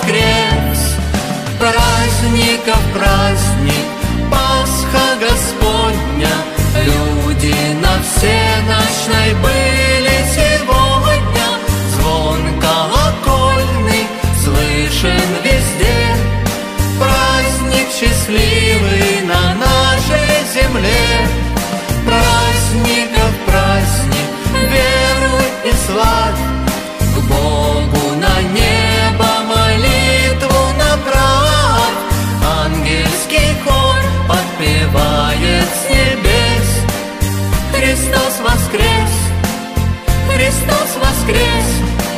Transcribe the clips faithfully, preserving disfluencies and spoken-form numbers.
воскрес! Праздников праздник, Пасха Господня, люди на всенощной были сегодня. Звон колокольный слышен везде, праздник счастливый на нашей земле. Праздников праздник, веруй и славь, к Богу на небо молитву направь. Ангельский хор подпевает с небес: Христос воскрес! Христос воскрес!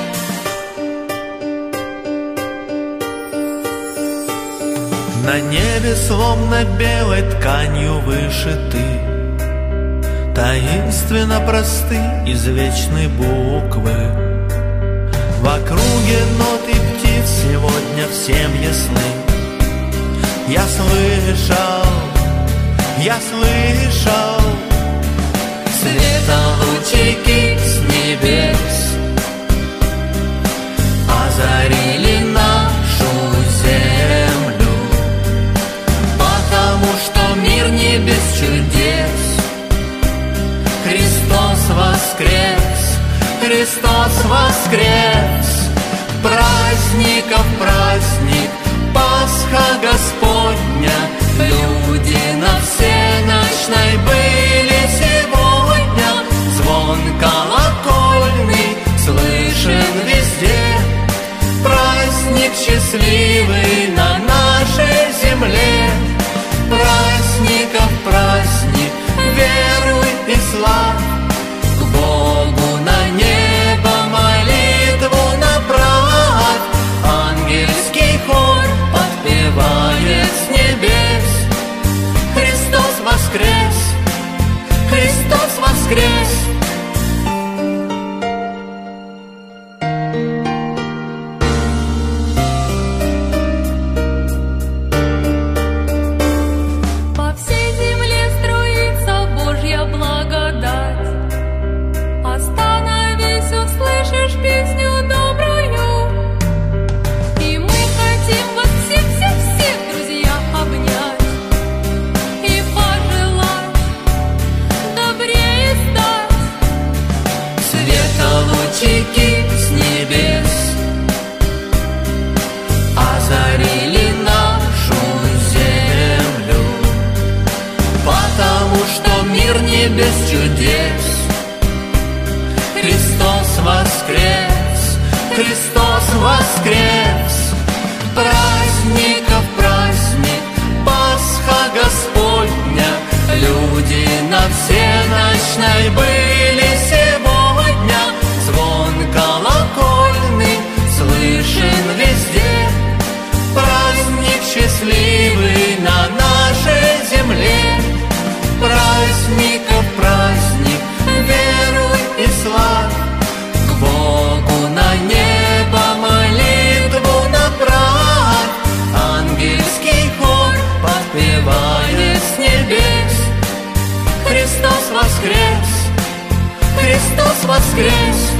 На небе словно белой тканью вышиты таинственно просты извечные буквы. В округе нот и птиц сегодня всем ясны. Я слышал, я слышал светолучики с небес озарили нашу землю, потому что мир не без чудес. Христос воскрес! Христос воскрес! Праздников праздник, Пасха Господня, люди на всенощной были сегодня. Звон колокольный слышен везде, праздник счастливый на нашей земле. Праздников праздник, веруй и славь, к Богу на небо молитву направь. Ангельский хор подпевает с небес: Христос воскрес! Христос воскрес! Лучики с небес озарили нашу землю, потому что мир не без чудес. Христос воскрес! Христос воскрес! Праздников праздник, Пасха Господня, люди на всенощной были сегодня. Звон колокольный слышен везде, праздник счастливый на нашей земле. Праздников праздник, веруй и славь, к Богу на небо молитву направь. Ангельский хор подпевает с небес: Христос воскрес! Христос воскрес!